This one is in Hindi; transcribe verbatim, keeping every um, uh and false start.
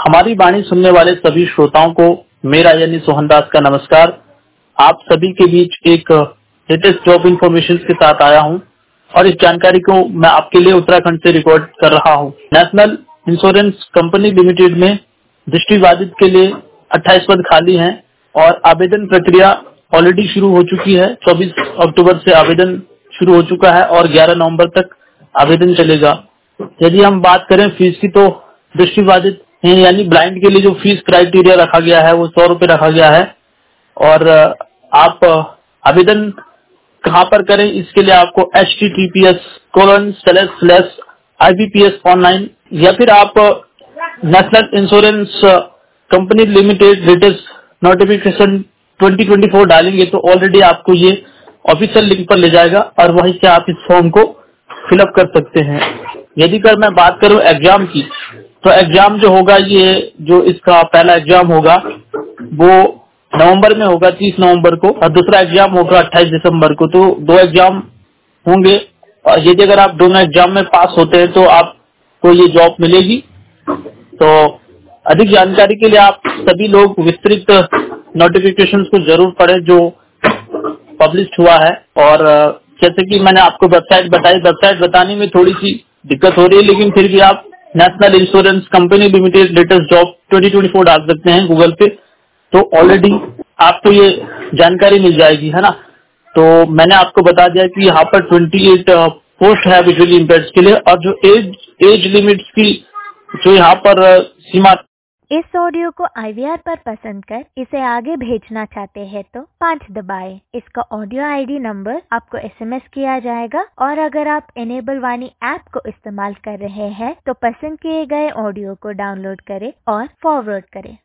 हमारी वाणी सुनने वाले सभी श्रोताओं को मेरा यानी सोहन दास का नमस्कार। आप सभी के बीच एक लेटेस्ट जॉब इन्फॉर्मेशन के साथ आया हूं और इस जानकारी को मैं आपके लिए उत्तराखंड से रिकॉर्ड कर रहा हूं। नेशनल इंश्योरेंस कंपनी लिमिटेड में दृष्टिबाधित के लिए अट्ठाईस पद खाली हैं और आवेदन प्रक्रिया ऑलरेडी शुरू हो चुकी है। चौबीस अक्टूबर से आवेदन शुरू हो चुका है और ग्यारह नवंबर तक आवेदन चलेगा। यदि हम बात करें फीस की तो दृष्टिबाधित हैं यानी ब्लाइंड के लिए जो फीस क्राइटेरिया रखा गया है वो सौ रुपए रखा गया है और आप आवेदन कहाँ पर करें इसके लिए आपको H T T P S colon slash slash I B P S online या फिर आप national insurance company limited latest notification twenty twenty four डालेंगे तो ऑलरेडी आपको ये ऑफिशियल लिंक पर ले जाएगा और वहीं से आप इस फॉर्म को फिलअप कर सकते हैं। यदि कर मैं बात करूं एग्जाम की तो एग्जाम जो होगा ये जो इसका पहला एग्जाम होगा वो नवंबर में होगा तीस नवंबर को और दूसरा एग्जाम होगा अट्ठाईस दिसंबर को। तो दो एग्जाम होंगे और यदि अगर आप दोनों एग्जाम में पास होते हैं तो आपको ये जॉब मिलेगी। तो अधिक जानकारी के लिए आप सभी लोग विस्तृत नोटिफिकेशन को जरूर पढ़ें जो पब्लिश हुआ है। और जैसे कि मैंने आपको वेबसाइट बताई, वेबसाइट बताने में थोड़ी सी दिक्कत हो रही है लेकिन फिर भी आप national insurance company limited latest job twenty twenty four डाल सकते हैं गूगल पे तो ऑलरेडी आपको ये जानकारी मिल जाएगी, है ना। तो मैंने आपको बता दिया कि यहाँ पर अट्ठाईस पोस्ट है विजुअली इम्पेयर्ड के लिए और जो एज एज लिमिट्स की जो यहाँ पर सीमा। इस ऑडियो को आई वी आर पर पसंद कर इसे आगे भेजना चाहते हैं तो पाँच दबाएं। इसका ऑडियो आई डी नंबर आपको एस एम एस किया जाएगा और अगर आप इनेबल वाणी ऐप को इस्तेमाल कर रहे हैं तो पसंद किए गए ऑडियो को डाउनलोड करें और फॉरवर्ड करें।